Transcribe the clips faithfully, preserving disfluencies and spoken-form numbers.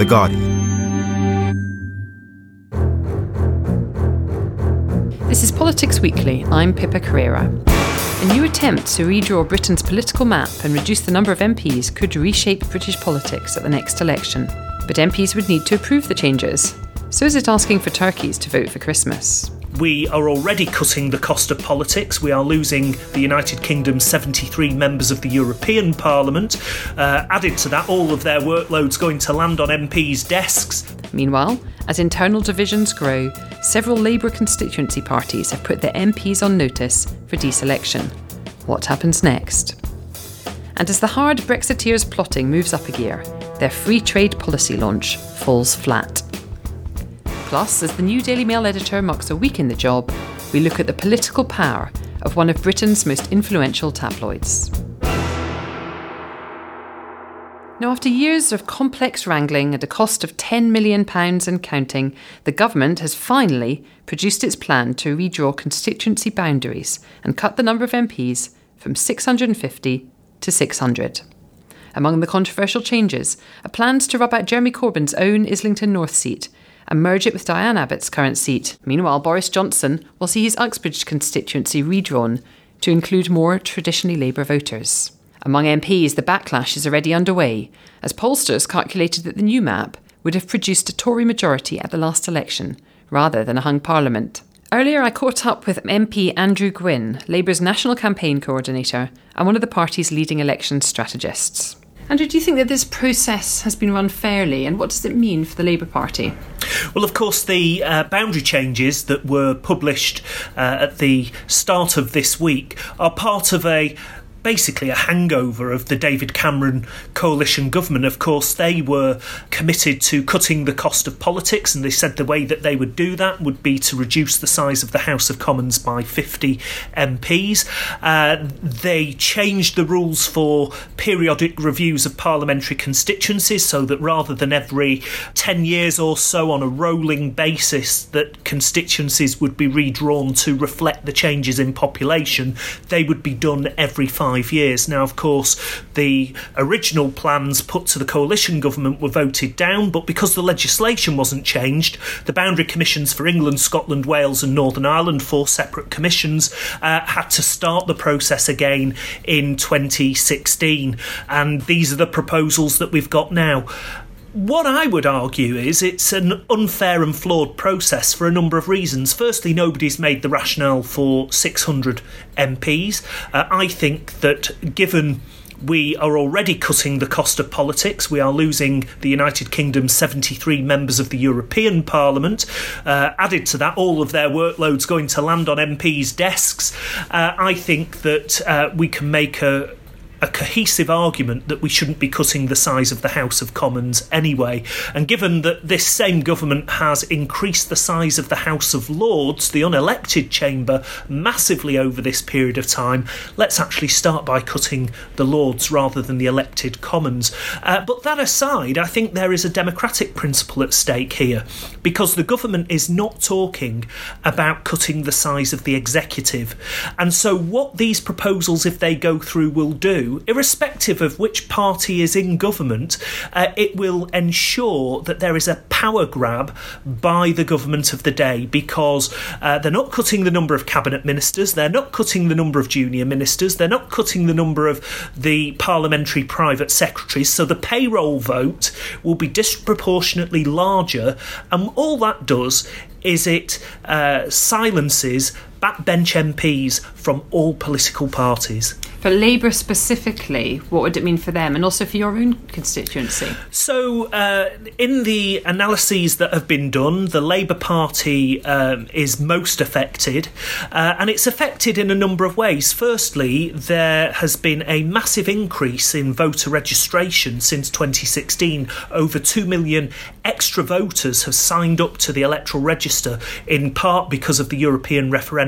The Guardian. This is Politics Weekly. I'm Pippa Carrera. A new attempt to redraw Britain's political map and reduce the number of M Ps could reshape British politics at the next election. But M Ps would need to approve the changes. So is it asking for turkeys to vote for Christmas? We are already cutting the cost of politics. We are losing the United Kingdom's seventy-three members of the European Parliament. Uh, added to that, all of their workloads going to land on M Ps' desks. Meanwhile, as internal divisions grow, several Labour constituency parties have put their M Ps on notice for deselection. What happens next? And as the hard Brexiteers' plotting moves up a gear, their free trade policy launch falls flat. Plus, as the new Daily Mail editor marks a week in the job, we look at the political power of one of Britain's most influential tabloids. Now, after years of complex wrangling at a cost of ten million pounds and counting, the government has finally produced its plan to redraw constituency boundaries and cut the number of M Ps from six hundred fifty to six hundred. Among the controversial changes are plans to rub out Jeremy Corbyn's own Islington North seat and merge it with Diane Abbott's current seat. Meanwhile, Boris Johnson will see his Uxbridge constituency redrawn to include more traditionally Labour voters. Among M Ps, the backlash is already underway, as pollsters calculated that the new map would have produced a Tory majority at the last election, rather than a hung parliament. Earlier, I caught up with M P Andrew Gwynn, Labour's national campaign coordinator and one of the party's leading election strategists. Andrew, do you think that this process has been run fairly, and what does it mean for the Labour Party? Well, of course, the uh, boundary changes that were published uh, at the start of this week are part of a basically a hangover of the David Cameron coalition government. Of course, they were committed to cutting the cost of politics, and they said the way that they would do that would be to reduce the size of the House of Commons by fifty M Ps. Uh, they changed the rules for periodic reviews of parliamentary constituencies so that rather than every ten years or so on a rolling basis that constituencies would be redrawn to reflect the changes in population, they would be done every five years. Now, of course, the original plans put to the coalition government were voted down, but because the legislation wasn't changed, the boundary commissions for England, Scotland, Wales and Northern Ireland, four separate commissions, uh, had to start the process again in twenty sixteen. And these are the proposals that we've got now. What I would argue is it's an unfair and flawed process for a number of reasons. Firstly, nobody's made the rationale for six hundred M Ps. Uh, I think that given we are already cutting the cost of politics, we are losing the United Kingdom's seventy-three members of the European Parliament. Uh, added to that, all of their workloads going to land on M Ps' desks. Uh, I think that uh, we can make a a cohesive argument that we shouldn't be cutting the size of the House of Commons anyway. And given that this same government has increased the size of the House of Lords, the unelected chamber, massively over this period of time, let's actually start by cutting the Lords rather than the elected Commons. Uh, but that aside, I think there is a democratic principle at stake here, because the government is not talking about cutting the size of the executive. And so what these proposals, if they go through, will do, irrespective of which party is in government, uh, it will ensure that there is a power grab by the government of the day, because uh, they're not cutting the number of cabinet ministers, they're not cutting the number of junior ministers, they're not cutting the number of the parliamentary private secretaries, so the payroll vote will be disproportionately larger, and all that does is it uh, silences backbench M Ps from all political parties. For Labour specifically, what would it mean for them, and also for your own constituency? So, uh, in the analyses that have been done, the Labour Party um, is most affected, uh, and it's affected in a number of ways. Firstly, there has been a massive increase in voter registration since twenty sixteen. Over two million extra voters have signed up to the electoral register, in part because of the European referendum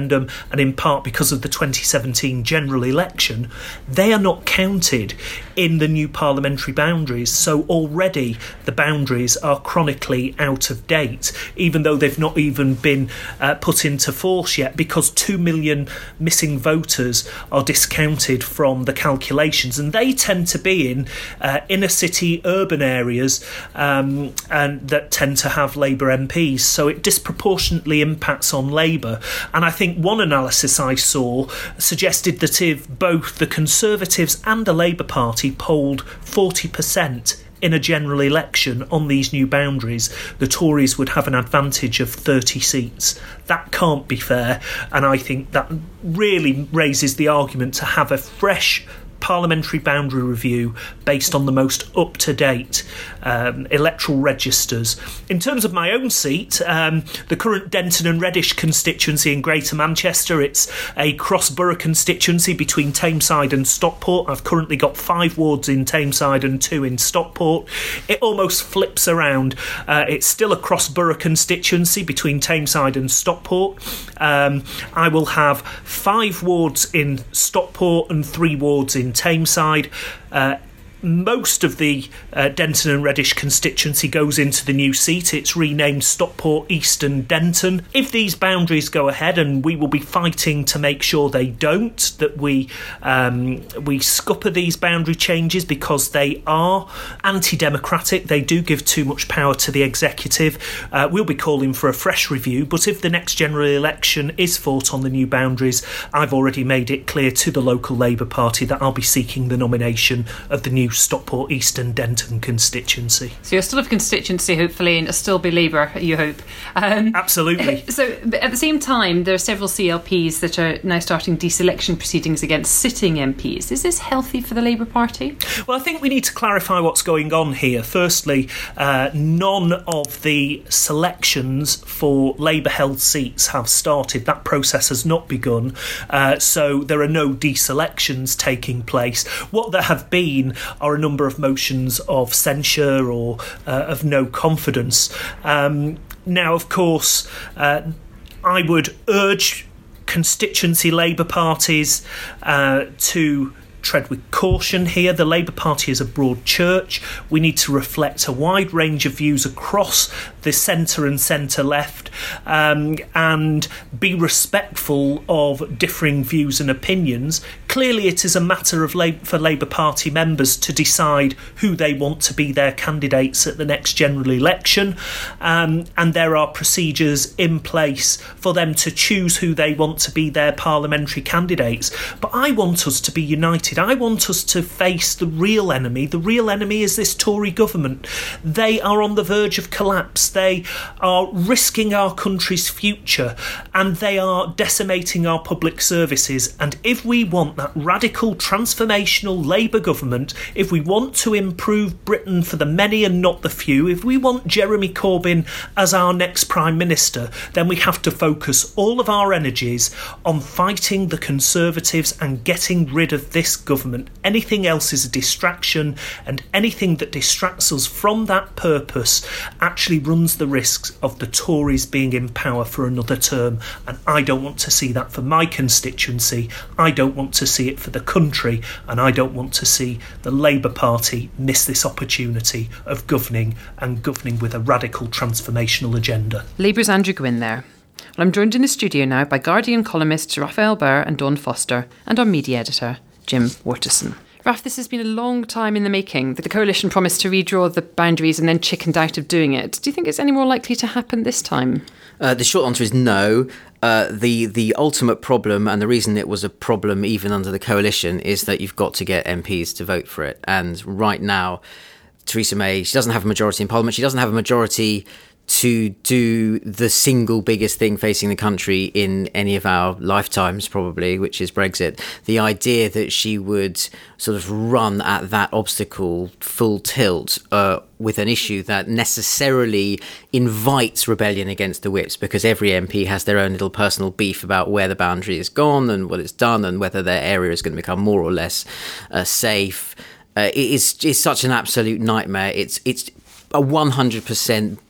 referendum and in part because of the twenty seventeen general election, they are not counted in the new parliamentary boundaries. So already the boundaries are chronically out of date, even though they've not even been uh, put into force yet, because two million missing voters are discounted from the calculations, and they tend to be in uh, inner city urban areas um, and that tend to have Labour M Ps, so it disproportionately impacts on Labour. And I think one analysis I saw suggested that if both the Conservatives and the Labour Party polled forty percent in a general election on these new boundaries, the Tories would have an advantage of thirty seats. That can't be fair, and I think that really raises the argument to have a fresh parliamentary boundary review based on the most up-to-date um, electoral registers. In terms of my own seat, um, the current Denton and Reddish constituency in Greater Manchester, it's a cross-borough constituency between Tameside and Stockport. I've currently got five wards in Tameside and two in Stockport. It almost flips around. Uh, it's still a cross-borough constituency between Tameside and Stockport. Um, I will have five wards in Stockport and three wards in Tameside. Uh, most of the uh, Denton and Reddish constituency goes into the new seat. It's renamed Stockport East and Denton. If these boundaries go ahead, and we will be fighting to make sure they don't, that we um, we scupper these boundary changes because they are anti-democratic. They do give too much power to the executive. Uh, we'll be calling for a fresh review, but if the next general election is fought on the new boundaries, I've already made it clear to the local Labour Party that I'll be seeking the nomination of the new Stockport East and Denton constituency. So you'll still have constituency, hopefully, and it'll still be Labour, you hope. Um, Absolutely. So at the same time, there are several C L Ps that are now starting deselection proceedings against sitting M Ps. Is this healthy for the Labour Party? Well, I think we need to clarify what's going on here. Firstly, uh, none of the selections for Labour-held seats have started. That process has not begun, uh, so there are no deselections taking place. What there have been are a number of motions of censure or uh, of no confidence. Um, now, of course, uh, I would urge constituency Labour parties uh, to tread with caution here. The Labour Party is a broad church. We need to reflect a wide range of views across the centre and centre-left um, and be respectful of differing views and opinions. Clearly, it is a matter of Labour, for Labour Party members to decide who they want to be their candidates at the next general election, um, and there are procedures in place for them to choose who they want to be their parliamentary candidates. But I want us to be united. I want us to face the real enemy. The real enemy is this Tory government. They are on the verge of collapse. They are risking our country's future, and they are decimating our public services. And if we want that radical transformational Labour government, if we want to improve Britain for the many and not the few, if we want Jeremy Corbyn as our next Prime Minister, then we have to focus all of our energies on fighting the Conservatives and getting rid of this government. Anything else is a distraction, and anything that distracts us from that purpose actually runs the risks of the Tories being in power for another term, and I don't want to see that for my constituency. I don't want to see it for the country, and I don't want to see the Labour Party miss this opportunity of governing, and governing with a radical transformational agenda. Labour's Andrew Gwynn there. Well, I'm joined in the studio now by Guardian columnists Raphael Burr and Dawn Foster, and our media editor Jim Waterson. Raf, this has been a long time in the making. The coalition promised to redraw the boundaries and then chickened out of doing it. Do you think it's any more likely to happen this time? Uh, the short answer is no. Uh, the the ultimate problem, and the reason it was a problem even under the coalition, is that you've got to get M Ps to vote for it. And right now, Theresa May, she doesn't have a majority in Parliament. She doesn't have a majority to do the single biggest thing facing the country in any of our lifetimes, probably, which is Brexit. The idea that she would sort of run at that obstacle full tilt uh, with an issue that necessarily invites rebellion against the whips, because every M P has their own little personal beef about where the boundary has gone and what it's done and whether their area is going to become more or less uh, safe. Uh, it is, is such an absolute nightmare. It's, it's a one hundred percent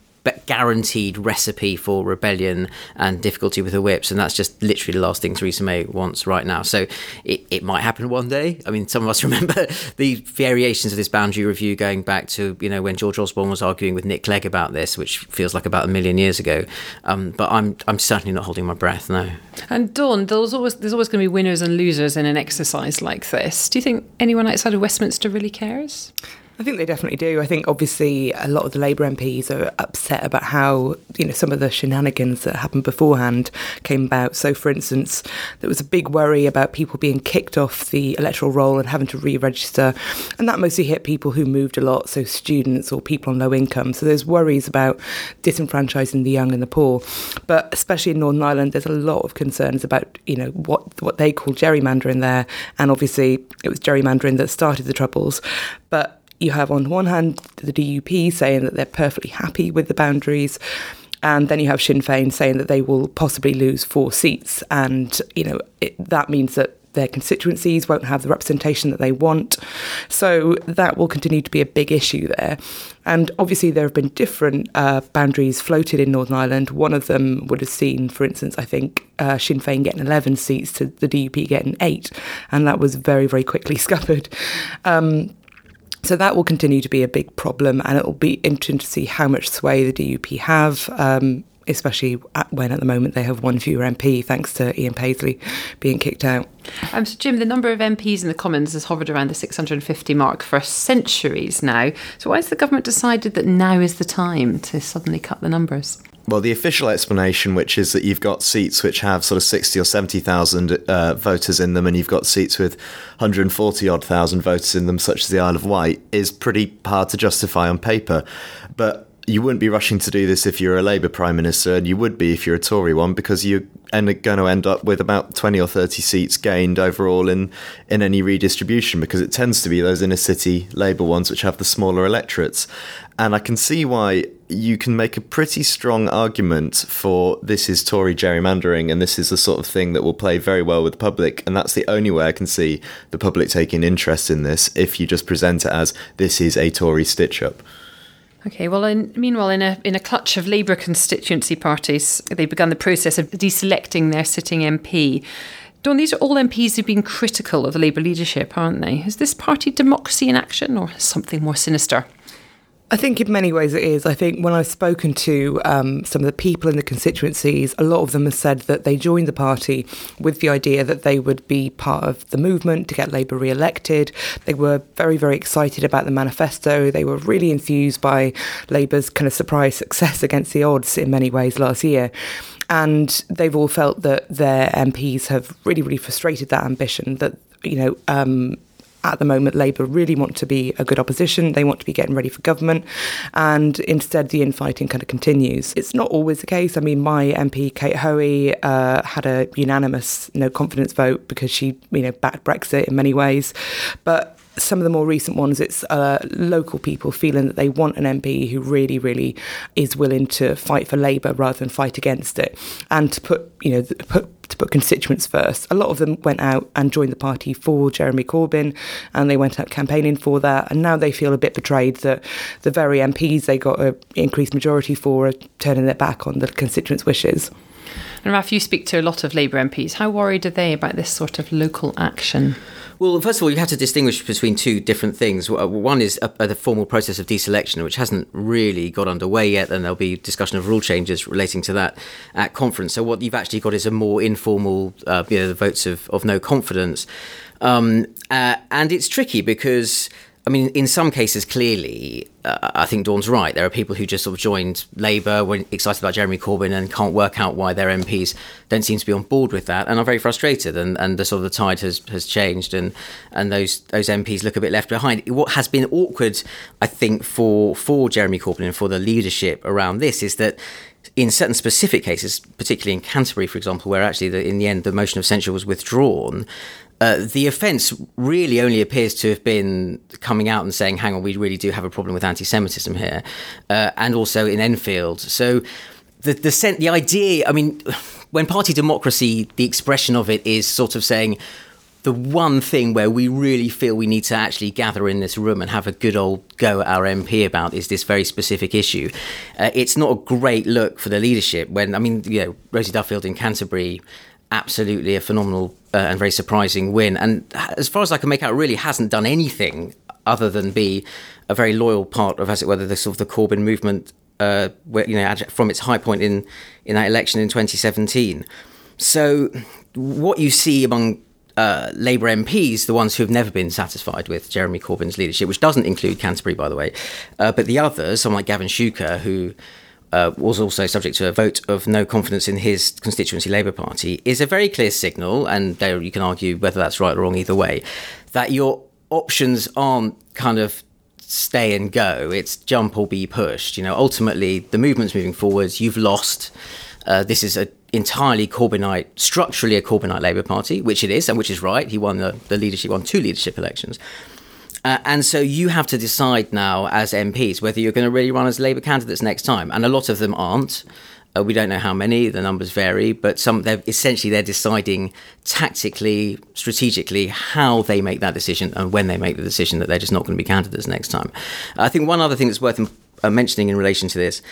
guaranteed recipe for rebellion and difficulty with the whips, and that's just literally the last thing Theresa May wants right now. So it, it might happen one day. I mean, some of us remember the variations of this boundary review going back to, you know, when George Osborne was arguing with Nick Clegg about this, which feels like about a million years ago. Um, but I'm I'm certainly not holding my breath, no. And Dawn, there's always there's always going to be winners and losers in an exercise like this. Do you think anyone outside of Westminster really cares? I think they definitely do. I think obviously a lot of the Labour M Ps are upset about how, you know, some of the shenanigans that happened beforehand came about. So, for instance, there was a big worry about people being kicked off the electoral roll and having to re-register. And that mostly hit people who moved a lot, so students or people on low income. So there's worries about disenfranchising the young and the poor. But especially in Northern Ireland, there's a lot of concerns about, you know, what, what they call gerrymandering there. And obviously it was gerrymandering that started the Troubles. But you have on one hand the D U P saying that they're perfectly happy with the boundaries, and then you have Sinn Féin saying that they will possibly lose four seats, and you know it, that means that their constituencies won't have the representation that they want. So that will continue to be a big issue there. And obviously there have been different uh, boundaries floated in Northern Ireland. One of them would have seen, for instance, I think uh, Sinn Féin getting eleven seats to the D U P getting eight, and that was very, very quickly scuppered. Um, So that will continue to be a big problem, and it will be interesting to see how much sway the D U P have, um, especially at, when at the moment they have one fewer M P, thanks to Ian Paisley being kicked out. Um, so Jim, the number of M Ps in the Commons has hovered around the six hundred fifty mark for centuries now. So why has the government decided that now is the time to suddenly cut the numbers? Well, the official explanation, which is that you've got seats which have sort of sixty or seventy thousand uh, voters in them, and you've got seats with one hundred forty odd thousand voters in them, such as the Isle of Wight, is pretty hard to justify on paper. But you wouldn't be rushing to do this if you're a Labour Prime Minister, and you would be if you're a Tory one, because you're going to end up with about twenty or thirty seats gained overall in, in any redistribution, because it tends to be those inner city Labour ones which have the smaller electorates. And I can see why you can make a pretty strong argument for this is Tory gerrymandering, and this is the sort of thing that will play very well with the public. And that's the only way I can see the public taking interest in this, if you just present it as this is a Tory stitch-up. OK, well, in, meanwhile, in a in a clutch of Labour constituency parties, they've begun the process of deselecting their sitting M P. Dawn, these are all M Ps who've been critical of the Labour leadership, aren't they? Is this party democracy in action, or something more sinister? I think in many ways it is. I think when I've spoken to um, some of the people in the constituencies, a lot of them have said that they joined the party with the idea that they would be part of the movement to get Labour re-elected. They were very, very excited about the manifesto. They were really enthused by Labour's kind of surprise success against the odds in many ways last year. And they've all felt that their M Ps have really, really frustrated that ambition, that, you know, um, at the moment, Labour really want to be a good opposition. They want to be getting ready for government. And instead, the infighting kind of continues. It's not always the case. I mean, my M P, Kate Hoey, uh, had a unanimous no confidence vote because she, you know, backed Brexit in many ways. But some of the more recent ones, it's uh, local people feeling that they want an M P who really, really is willing to fight for Labour rather than fight against it, and to put, you know, put to put constituents first. A lot of them went out and joined the party for Jeremy Corbyn, and they went out campaigning for that, and now they feel a bit betrayed that the very M Ps they got an increased majority for are turning their back on the constituents' wishes. And Raf, you speak to a lot of Labour M Ps. How worried are they about this sort of local action? Well, first of all, you have to distinguish between two different things. One is a, a, the formal process of deselection, which hasn't really got underway yet, and there'll be discussion of rule changes relating to that at conference. So what you've actually got is a more informal, uh, you know, the votes of, of no confidence. Um, uh, and it's tricky because, I mean, in some cases, clearly, uh, I think Dawn's right. There are people who just sort of joined Labour, were excited about Jeremy Corbyn, and can't work out why their M Ps don't seem to be on board with that, and are very frustrated. And, and the sort of the tide has, has changed, and and those those M Ps look a bit left behind. What has been awkward, I think, for for Jeremy Corbyn and for the leadership around this is that in certain specific cases, particularly in Canterbury, for example, where actually the, in the end the motion of censure was withdrawn, Uh, the offence really only appears to have been coming out and saying, hang on, we really do have a problem with anti-Semitism here, uh, and also in Enfield. So the the, sen- the idea, I mean, when party democracy, the expression of it is sort of saying, the one thing where we really feel we need to actually gather in this room and have a good old go at our M P about is this very specific issue. Uh, it's not a great look for the leadership when, I mean, you know, Rosie Duffield in Canterbury, absolutely a phenomenal uh, and very surprising win. And as far as I can make out, really hasn't done anything other than be a very loyal part of, as it were, the sort of the Corbyn movement, uh, where, you know, from its high point in, in that election in twenty seventeen. So what you see among Uh, Labour M Ps, the ones who have never been satisfied with Jeremy Corbyn's leadership, which doesn't include Canterbury, by the way, uh, but the others, someone like Gavin Shuker, who uh, was also subject to a vote of no confidence in his constituency Labour Party, is a very clear signal, and there you can argue whether that's right or wrong either way, that your options aren't kind of stay and go, it's jump or be pushed. You know, ultimately, the movement's moving forwards, you've lost. Uh, this is a entirely Corbynite, structurally a Corbynite Labour Party, which it is, and which is right. He won the, the leadership, won two leadership elections. Uh, and so you have to decide now as M Ps whether you're going to really run as Labour candidates next time. And a lot of them aren't. Uh, we don't know how many, the numbers vary, but some they're essentially they're deciding tactically, strategically how they make that decision and when they make the decision that they're just not going to be candidates next time. I think one other thing that's worth uh, mentioning in relation to this,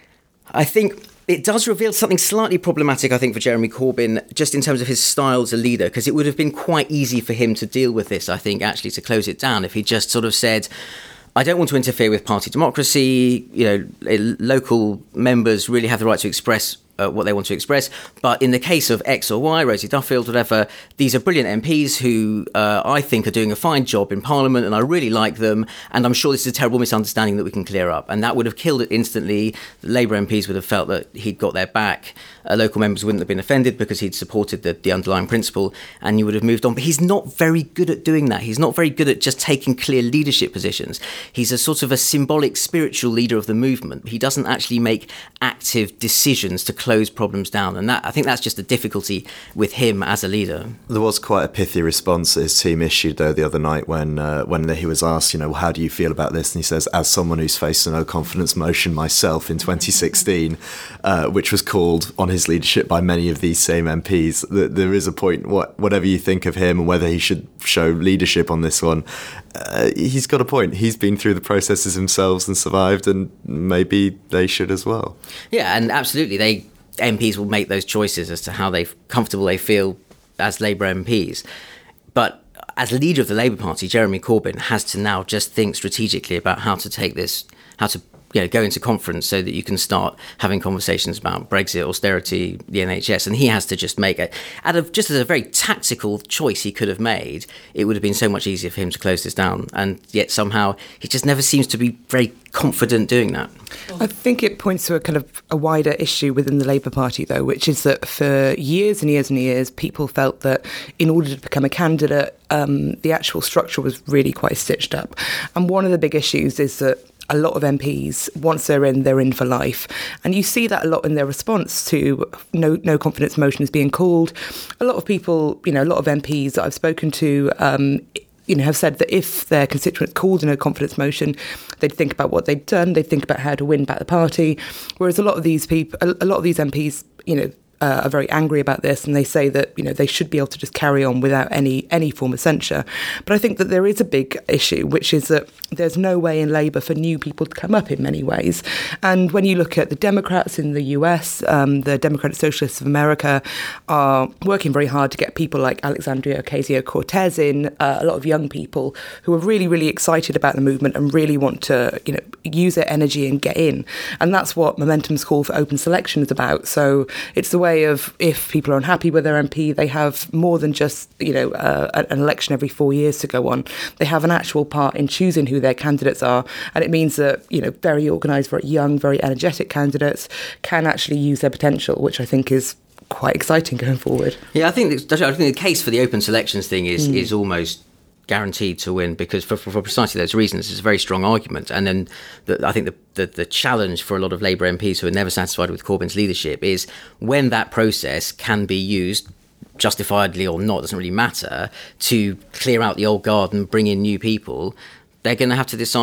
I think it does reveal something slightly problematic, I think, for Jeremy Corbyn, just in terms of his style as a leader, because it would have been quite easy for him to deal with this, I think, actually, to close it down, if he just sort of said, I don't want to interfere with party democracy, you know, local members really have the right to express Uh, what they want to express. But in the case of X or Y, Rosie Duffield, whatever, these are brilliant M Ps who uh, I think are doing a fine job in Parliament, and I really like them. And I'm sure this is a terrible misunderstanding that we can clear up. And that would have killed it instantly. The Labour M Ps would have felt that he'd got their back. Uh, local members wouldn't have been offended because he'd supported the, the underlying principle, and you would have moved on. But he's not very good at doing that. He's not very good at just taking clear leadership positions. He's a sort of a symbolic, spiritual leader of the movement. He doesn't actually make active decisions to close problems down, and that I think that's just a difficulty with him as a leader. There was quite a pithy response that his team issued though the other night when uh, when he was asked, you know, how do you feel about this? And he says, as someone who's faced a no confidence motion myself in twenty sixteen, uh, which was called on his leadership by many of these same M Ps, that there is a point, what whatever you think of him and whether he should show leadership on this one, uh, he's got a point. He's been through the processes himself and survived, and maybe they should as well. Yeah, and absolutely, they M Ps will make those choices as to how they comfortable they feel as Labour M Ps. But as leader of the Labour Party, Jeremy Corbyn has to now just think strategically about how to take this, how to you know, go into conference so that you can start having conversations about Brexit, austerity, the N H S, and he has to just make it out of just as a very tactical choice he could have made. It would have been so much easier for him to close this down, and yet somehow he just never seems to be very confident doing that. I think it points to a kind of a wider issue within the Labour Party, though, which is that for years and years and years, people felt that in order to become a candidate, um, the actual structure was really quite stitched up. And one of the big issues is that a lot of M Ps, once they're in, they're in for life. And you see that a lot in their response to no no confidence motions being called. A lot of people, you know, a lot of M Ps that I've spoken to, um, you know, have said that if their constituents called a no confidence motion, they'd think about what they'd done, they'd think about how to win back the party. Whereas a lot of these people, a, a lot of these M Ps, you know, Uh, are very angry about this, and they say that, you know, they should be able to just carry on without any any form of censure. But I think that there is a big issue, which is that there's no way in Labour for new people to come up in many ways. And when you look at the Democrats in the U S, um, the Democratic Socialists of America are working very hard to get people like Alexandria Ocasio-Cortez in, uh, a lot of young people who are really, really excited about the movement and really want to, you know, use their energy and get in. And that's what Momentum's call for open selection is about. So it's the way of, if people are unhappy with their M P, they have more than just, you know, uh, an election every four years to go on. They have an actual part in choosing who their candidates are, and it means that, you know, very organised, very young, very energetic candidates can actually use their potential, which I think is quite exciting going forward. Yeah, I think the, I think the case for the open selections thing is mm. is almost guaranteed to win, because for, for, for precisely those reasons, it's a very strong argument. And then the, I think the, the the challenge for a lot of Labour M Ps who are never satisfied with Corbyn's leadership is when that process can be used, justifiably or not, doesn't really matter, to clear out the old guard and bring in new people, they're going to have to decide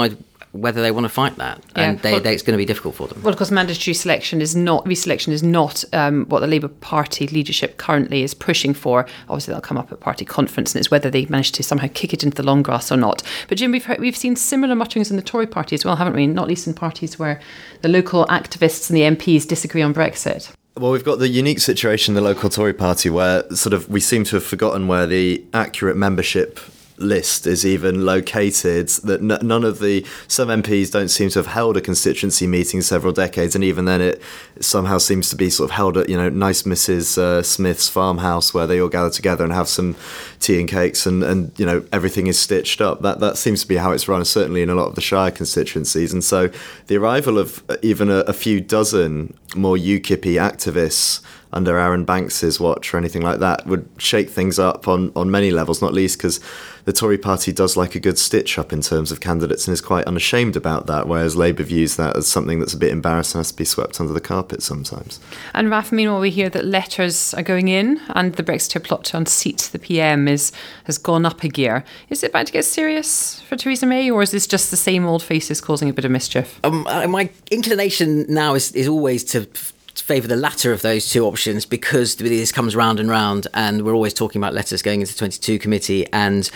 whether they want to fight that. Yeah, and they, well, they, it's going to be difficult for them. Well, of course, mandatory selection is not, reselection is not um, what the Labour Party leadership currently is pushing for. Obviously, that'll come up at party conference, and it's whether they manage to somehow kick it into the long grass or not. But Jim, we've, heard, we've seen similar mutterings in the Tory party as well, haven't we? Not least in parties where the local activists and the M Ps disagree on Brexit. Well, we've got the unique situation in the local Tory party where sort of we seem to have forgotten where the accurate membership list is even located, that n- none of the some M Ps don't seem to have held a constituency meeting in several decades, and even then it somehow seems to be sort of held at, you know, nice Missus Uh, Smith's farmhouse where they all gather together and have some tea and cakes, and, and you know, everything is stitched up. That that seems to be how it's run, certainly in a lot of the Shire constituencies. And so the arrival of even a, a few dozen more UKIP-y activists under Aaron Banks's watch or anything like that would shake things up on, on many levels, not least because the Tory party does like a good stitch-up in terms of candidates and is quite unashamed about that, whereas Labour views that as something that's a bit embarrassing and has to be swept under the carpet sometimes. And Raf, meanwhile, we hear that letters are going in and the Brexiteer plot to unseat the P M is has gone up a gear. Is it about to get serious for Theresa May, or is this just the same old faces causing a bit of mischief? Um, my inclination now is, is always to favour the latter of those two options, because this comes round and round, and we're always talking about letters going into the twenty-two committee. And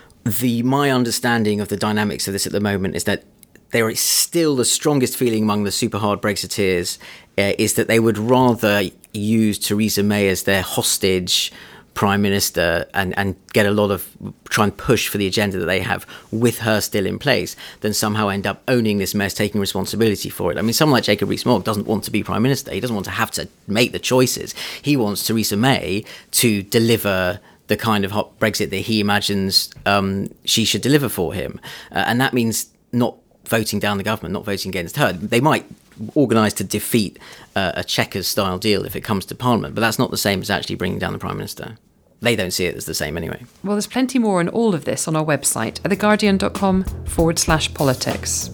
the my understanding of the dynamics of this at the moment is that there is still the strongest feeling among the super hard Brexiteers uh, is that they would rather use Theresa May as their hostage Prime Minister and, and get a lot of, try and push for the agenda that they have with her still in place, than somehow end up owning this mess, taking responsibility for it. I mean, someone like Jacob Rees-Mogg doesn't want to be Prime Minister. He doesn't want to have to make the choices. He wants Theresa May to deliver the kind of hot Brexit that he imagines um, she should deliver for him. Uh, and that means not voting down the government, not voting against her. They might organise to defeat uh, a Chequers-style deal if it comes to Parliament, but that's not the same as actually bringing down the Prime Minister. They don't see it as the same anyway. Well, there's plenty more on all of this on our website at theguardian.com forward slash politics.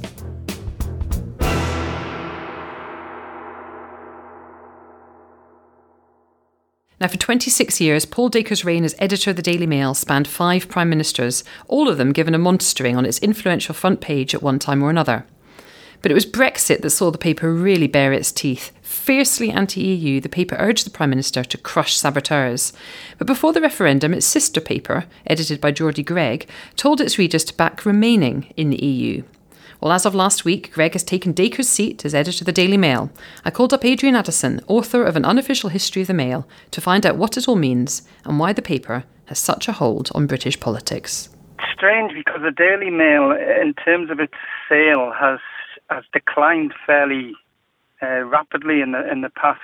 Now, for twenty-six years, Paul Dacre's reign as editor of the Daily Mail spanned five prime ministers, all of them given a monstering on its influential front page at one time or another. But it was Brexit that saw the paper really bare its teeth. Fiercely anti-E U, the paper urged the Prime Minister to crush saboteurs. But before the referendum, its sister paper, edited by Geordie Greig, told its readers to back remaining in the E U. Well, as of last week, Greig has taken Dacre's seat as editor of the Daily Mail. I called up Adrian Addison, author of An Unofficial History of the Mail, to find out what it all means and why the paper has such a hold on British politics. Strange, because the Daily Mail, in terms of its sale, has has declined fairly uh, rapidly in the in the past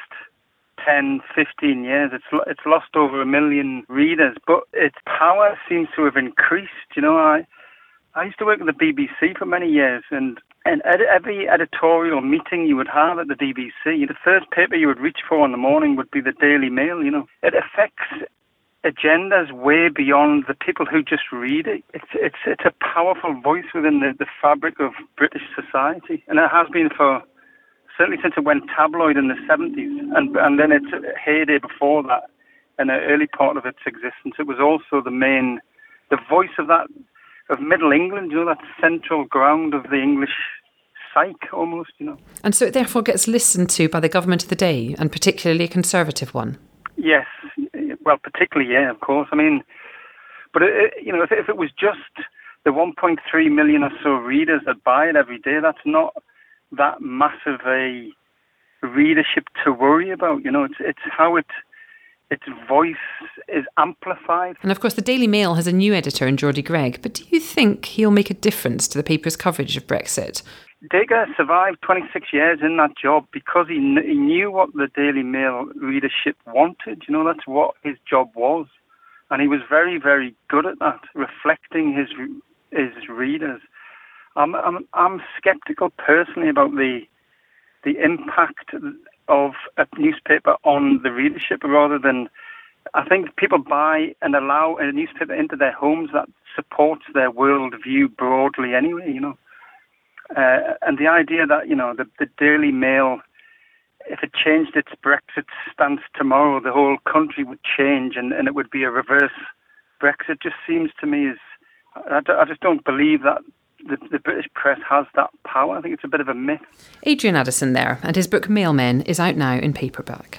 ten, fifteen years. It's it's lost over a million readers, but its power seems to have increased. You know, I I used to work at the B B C for many years, and and ed- every editorial meeting you would have at the B B C, the first paper you would reach for in the morning would be the Daily Mail. You know, it affects agendas way beyond the people who just read it. It's it's it's a powerful voice within the, the fabric of British society, and it has been for certainly since it went tabloid in the seventies, and and then its heyday before that, in the early part of its existence. It was also the main, the voice of that of Middle England, you know, that central ground of the English psyche, almost, you know. And so it therefore gets listened to by the government of the day, and particularly a Conservative one. Yes. Well, particularly, yeah, of course. I mean, but, it, you know, if, if it was just the one point three million or so readers that buy it every day, that's not that massive a readership to worry about. You know, it's it's how it its voice is amplified. And, of course, the Daily Mail has a new editor in Geordie Greig, but do you think he'll make a difference to the paper's coverage of Brexit? Dacre survived twenty-six years in that job because he, kn- he knew what the Daily Mail readership wanted. You know, that's what his job was. And he was very, very good at that, reflecting his his readers. I'm I'm, I'm sceptical personally about the the impact of a newspaper on the readership, rather than, I think people buy and allow a newspaper into their homes that supports their worldview broadly anyway, you know. Uh, and the idea that, you know, the, the Daily Mail, if it changed its Brexit stance tomorrow, the whole country would change and, and it would be a reverse Brexit, just seems to me is, I, I just don't believe that the, the British press has that power. I think it's a bit of a myth. Adrian Addison there, and his book Mailmen is out now in paperback.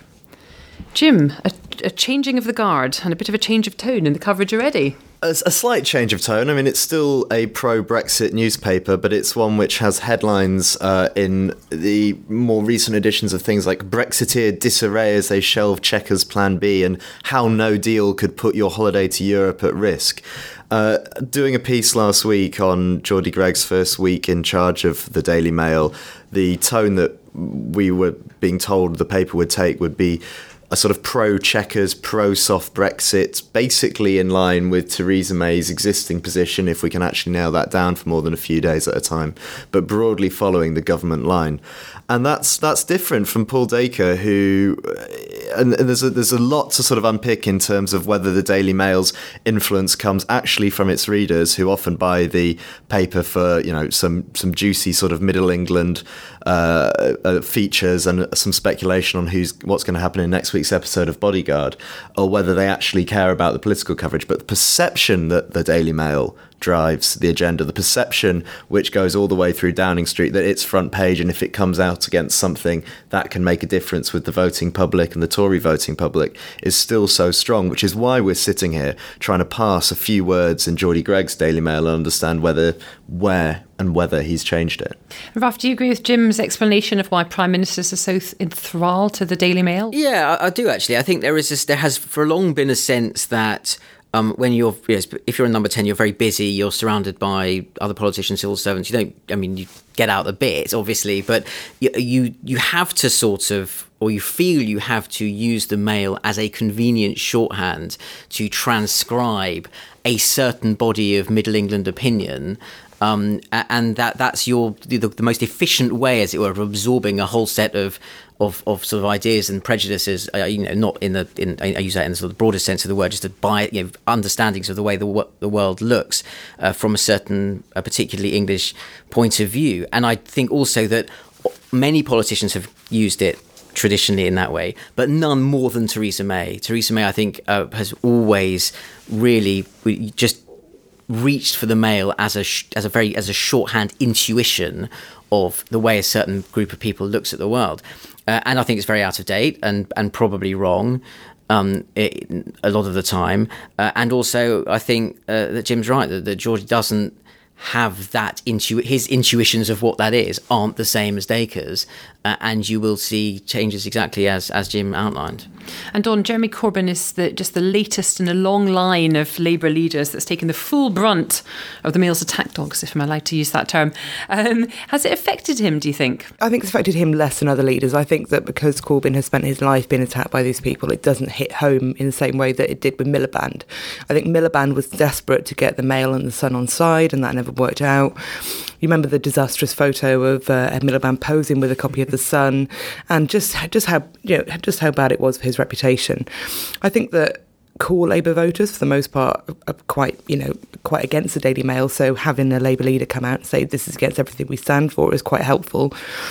Jim, a, a changing of the guard and a bit of a change of tone in the coverage already. A, a slight change of tone. I mean, it's still a pro-Brexit newspaper, but it's one which has headlines uh, in the more recent editions of things like Brexiteer disarray as they shelve Chequers Plan B and how no deal could put your holiday to Europe at risk. Uh, doing a piece last week on Geordie Gregg's first week in charge of the Daily Mail, the tone that we were being told the paper would take would be a sort of pro-Chequers, pro-soft Brexit, basically in line with Theresa May's existing position, if we can actually nail that down for more than a few days at a time, but broadly following the government line. And that's that's different from Paul Dacre, who, and there's a, there's a lot to sort of unpick in terms of whether the Daily Mail's influence comes actually from its readers, who often buy the paper for, you know, some some juicy sort of Middle England uh, uh, features and some speculation on who's what's going to happen in next week's episode of Bodyguard, or whether they actually care about the political coverage. But the perception that the Daily Mail drives the agenda, the perception which goes all the way through Downing Street that it's front page, and if it comes out against something that can make a difference with the voting public and the Tory voting public, is still so strong, which is why we're sitting here trying to parse a few words in Geordie Gregg's Daily Mail and understand whether, where and whether he's changed it. Ralph, do you agree with Jim's explanation of why Prime Ministers are so enthralled to the Daily Mail? Yeah, I, I do actually. I think there is this, there has for long been a sense that Um, when you're, yes, if you're in number ten, you're very busy, you're surrounded by other politicians, civil servants. You don't, I mean, you get out a bit, obviously, but you, you, you have to sort of, or you feel you have to use the Mail as a convenient shorthand to transcribe a certain body of Middle England opinion. Um, and that that's your the, the most efficient way, as it were, of absorbing a whole set of of, of sort of ideas and prejudices. Uh, you know, not in the in I use that in the sort of broadest sense of the word, just to buy you know, understandings of the way the the world looks uh, from a certain, a particularly English point of view. And I think also that many politicians have used it traditionally in that way, but none more than Theresa May. Theresa May, I think, uh, has always really just reached for the Mail as a sh- as a very as a shorthand intuition of the way a certain group of people looks at the world, uh, and I think it's very out of date and and probably wrong um, it, a lot of the time. Uh, and also, I think uh, that Jim's right that, that George doesn't have that intu- his intuitions of what that is aren't the same as Dacre's, uh, and you will see changes exactly as as Jim outlined. And Dawn, Jeremy Corbyn is the, just the latest in a long line of Labour leaders that's taken the full brunt of the Mail's attack dogs, if I'm allowed to use that term. Um, has it affected him, do you think? I think it's affected him less than other leaders. I think that because Corbyn has spent his life being attacked by these people, it doesn't hit home in the same way that it did with Miliband. I think Miliband was desperate to get the Mail and the Sun on side, and that never worked out. You remember the disastrous photo of uh, Ed Miliband posing with a copy of the Sun, and just just how you know just how bad it was for his reputation. I think that core Labour voters, for the most part, are quite you know quite against the Daily Mail. So having a Labour leader come out and say this is against everything we stand for is quite helpful.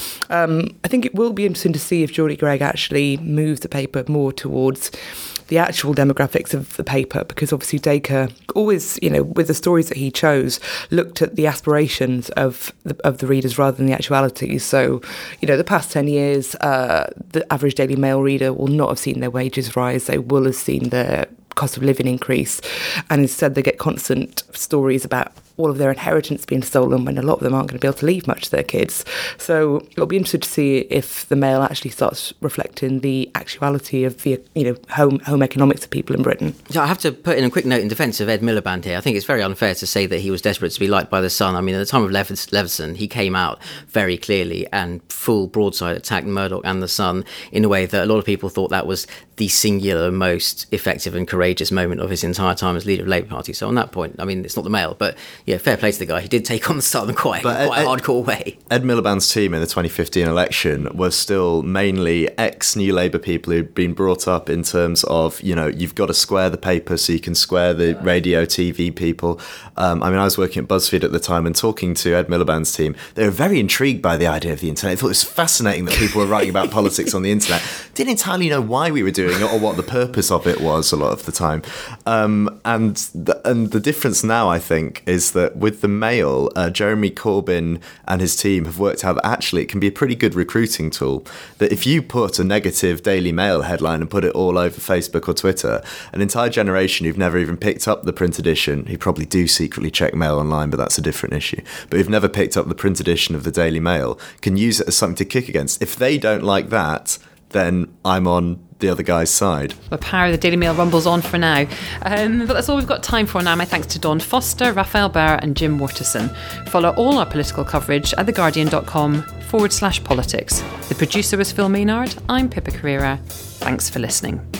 Um, I think it will be interesting to see if Geordie Gregg actually moves the paper more towards the actual demographics of the paper, because obviously Dacre always, you know, with the stories that he chose, looked at the aspirations of the, of the readers rather than the actualities. So, you know, the past ten years, uh, the average Daily Mail reader will not have seen their wages rise. They will have seen their cost of living increase, and instead they get constant stories about all of their inheritance being stolen when a lot of them aren't going to be able to leave much to their kids. So it'll be interesting to see if the Mail actually starts reflecting the actuality of the you know home home economics of people in Britain. So I have to put in a quick note in defence of Ed Miliband here. I think it's very unfair to say that he was desperate to be liked by the Sun. I mean, at the time of Lev- Leveson, he came out very clearly and full broadside attacked Murdoch and the Sun in a way that a lot of people thought that was the singular most effective and courageous moment of his entire time as leader of the Labour Party. So on that point, I mean, it's not the Mail, but yeah, fair play to the guy. He did take on the Sun in quite, But quite Ed, a hardcore way. Ed Miliband's team in the twenty fifteen election was still mainly ex-New Labour people who'd been brought up in terms of, you know, you've got to square the paper so you can square the radio, T V people. Um, I mean, I was working at BuzzFeed at the time and talking to Ed Miliband's team. They were very intrigued by the idea of the internet. They thought it was fascinating that people were writing about politics on the internet. Didn't entirely know why we were doing doing it or what the purpose of it was a lot of the time. Um, and, the, and the difference now, I think, is that with the Mail, uh, Jeremy Corbyn and his team have worked out that actually it can be a pretty good recruiting tool. That if you put a negative Daily Mail headline and put it all over Facebook or Twitter, an entire generation who've never even picked up the print edition, who probably do secretly check Mail online, but that's a different issue, but who've never picked up the print edition of the Daily Mail, can use it as something to kick against. If they don't like that, then I'm on the other guy's side. The power of the Daily Mail rumbles on for now. Um, but that's all we've got time for now. My thanks to Dawn Foster, Raphael Barr and Jim Waterson. Follow all our political coverage at theguardian.com forward slash politics. The producer was Phil Maynard. I'm Pippa Carrera. Thanks for listening.